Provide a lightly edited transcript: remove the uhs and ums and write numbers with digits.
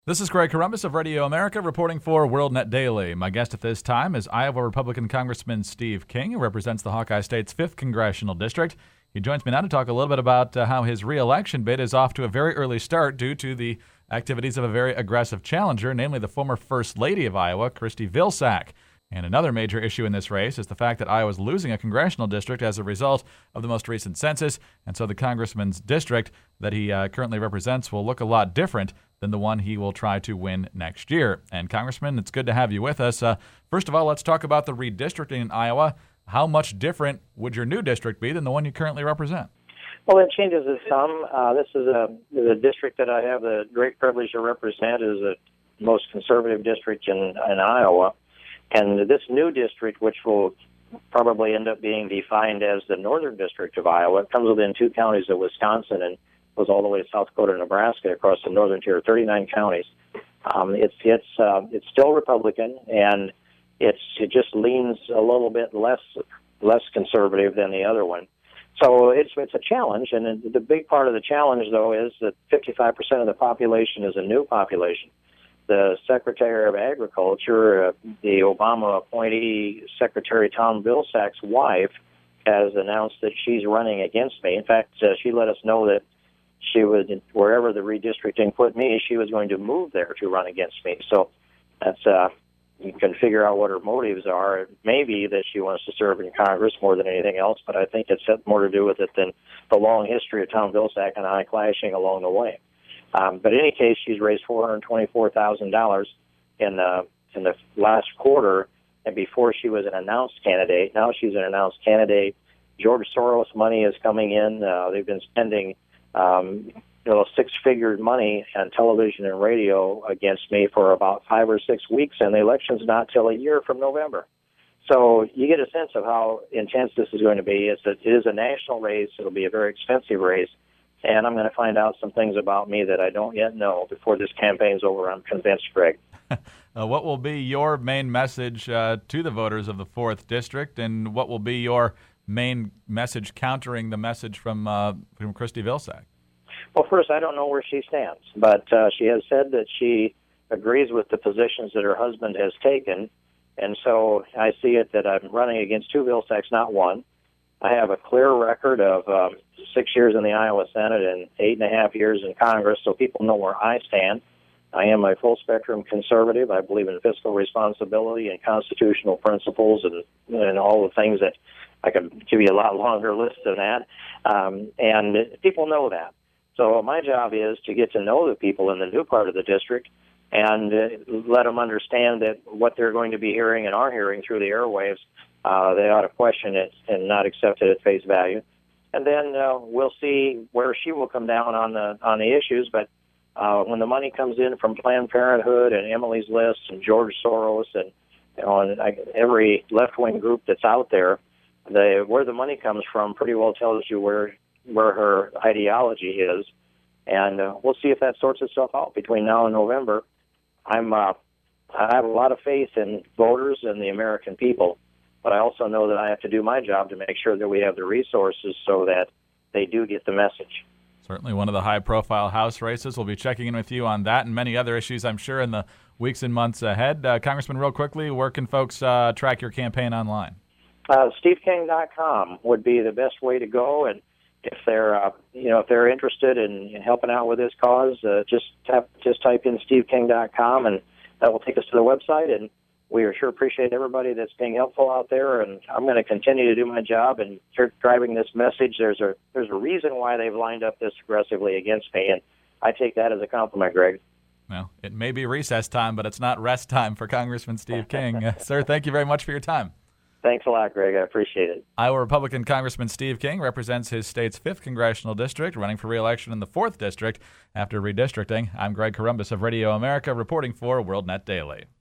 This is Greg Columbus of Radio America reporting for WorldNet Daily. My guest at this time is Iowa Republican Congressman Steve King, who represents the Hawkeye State's 5th Congressional District. He joins me now to talk a little bit about how his re-election bid is off to a very early start due to the activities of a very aggressive challenger, namely the former First Lady of Iowa, Kristi Vilsack. And another major issue in this race is the fact that Iowa is losing a congressional district as a result of the most recent census, and so the congressman's district that he currently represents will look a lot different than the one he will try to win next year. And Congressman, it's good to have you with us. First of all, let's talk about the redistricting in Iowa. How much different would your new district be than the one you currently represent? Well, it changes some. This is a district that I have the great privilege to represent. Is the most conservative district in Iowa. And this new district, which will probably end up being defined as the Northern District of Iowa, it comes within 2 counties of Wisconsin and goes all the way to South Dakota and Nebraska across the northern tier, 39 counties. It's still Republican, and it just leans a little bit less conservative than the other one. So it's a challenge, and the big part of the challenge, though, is that 55% of the population is a new population. The Secretary of Agriculture, the Obama appointee, Secretary Tom Vilsack's wife, has announced that she's running against me. In fact, she let us know that she would, wherever the redistricting put me, she was going to move there to run against me. So that's you can figure out what her motives are. It may be that she wants to serve in Congress more than anything else, but I think it's had more to do with it than the long history of Tom Vilsack and I clashing along the way. But in any case, she's raised $424,000 in the last quarter, and before she was an announced candidate. Now she's an announced candidate. George Soros money is coming in. They've been spending six-figure money on television and radio against me for about 5 or 6 weeks, and the election's not till a year from November. So you get a sense of how intense this is going to be. It is a national race. It'll be a very expensive race. And I'm going to find out some things about me that I don't yet know before this campaign's over, I'm convinced, Greg. What will be your main message to the voters of the 4th District, and what will be your main message countering the message from Kristi Vilsack? Well, first, I don't know where she stands, but she has said that she agrees with the positions that her husband has taken, and so I see it that I'm running against 2 Vilsacks, not one. I have a clear record of 6 years in the Iowa Senate and 8.5 years in Congress, so people know where I stand. I am a full-spectrum conservative. I believe in fiscal responsibility and constitutional principles and all the things that I could give you a lot longer list of that. And people know that. So my job is to get to know the people in the new part of the district and let them understand that what they're going to be hearing and are hearing through the airwaves, they ought to question it and not accept it at face value. And then we'll see where she will come down on the issues. But when the money comes in from Planned Parenthood and Emily's List and George Soros and every left-wing group that's out there, where the money comes from pretty well tells you where her ideology is. And we'll see if that sorts itself out between now and November. I have a lot of faith in voters and the American people. But I also know that I have to do my job to make sure that we have the resources so that they do get the message. Certainly one of the high-profile House races. We'll be checking in with you on that and many other issues, I'm sure, in the weeks and months ahead. Congressman, real quickly, where can folks track your campaign online? SteveKing.com would be the best way to go, and if they're interested in helping out with this cause, just type in SteveKing.com, and that will take us to the website. And we sure appreciate everybody that's being helpful out there, and I'm going to continue to do my job and start driving this message. There's a reason why they've lined up this aggressively against me, and I take that as a compliment, Greg. Well, it may be recess time, but it's not rest time for Congressman Steve King. Sir, thank you very much for your time. Thanks a lot, Greg. I appreciate it. Iowa Republican Congressman Steve King represents his state's 5th Congressional District, running for re-election in the 4th District after redistricting. I'm Greg Columbus of Radio America, reporting for WorldNet Daily.